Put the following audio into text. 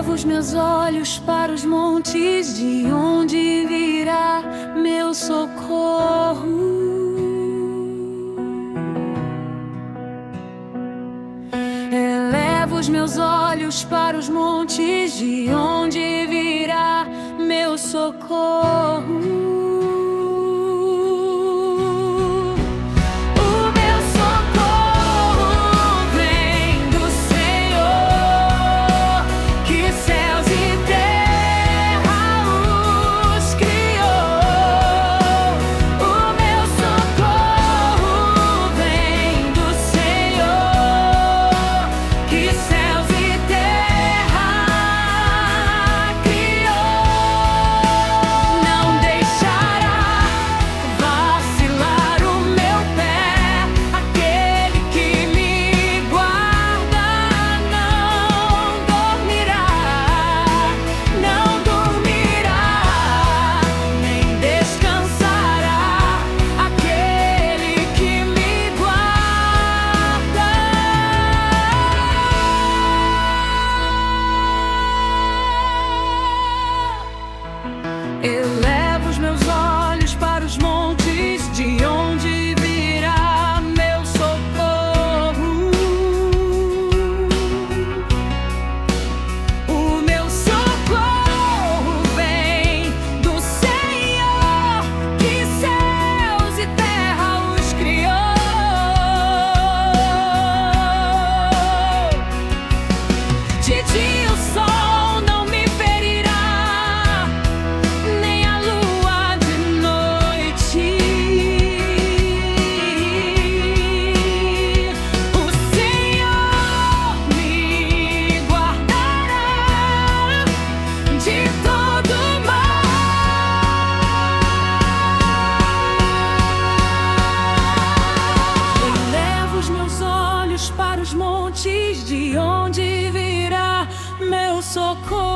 Elevo os meus olhos para os montes, de onde virá meu socorro. Elevo os meus olhos para os montes, de onde virá meu socorro. Elevo os meus olhos para os montes, de onde virá meu socorro. O meu socorro vem do Senhor, que céus e terra os criou. De dia o sol não me ferirá, nem a lua de noite. O Senhor me guardará de todo mal. Elevo os meus olhos para os montes, de onde virá meu socorro.